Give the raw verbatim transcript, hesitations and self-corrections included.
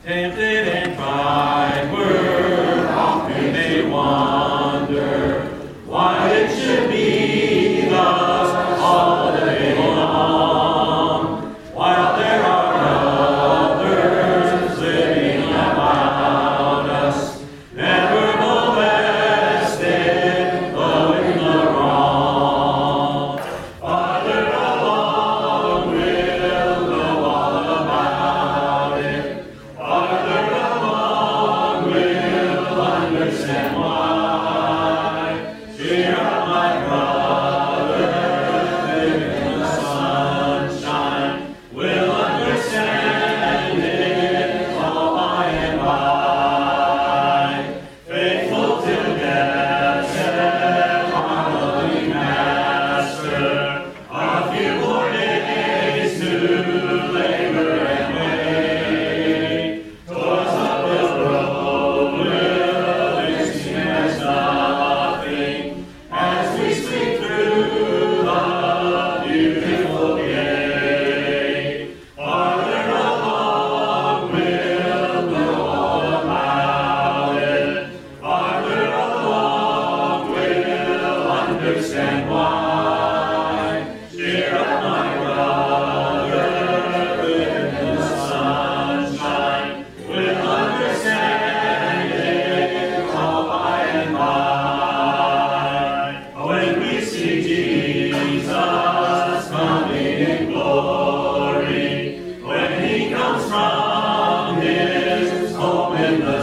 Tempted and tried, we're often may wander, why it should be thus all day long, while there are others living about us, never molested, though in the wrong. Farther along we'll know all about it. Farther along we'll understand why. Cheer up, my brother, live in the sunshine. We'll understand it all by and by. Faithful till death, said our loving Master. A few more days to labor and wait. Toils up the road will be seen as nothing as we sweep through the beautiful gate. Farther along we'll know all about it. Farther along we'll understand why. Cheer up, my brother, live in the sunshine. We'll understand it all by and by. When we see Jesus coming in glory, when he comes from his home in the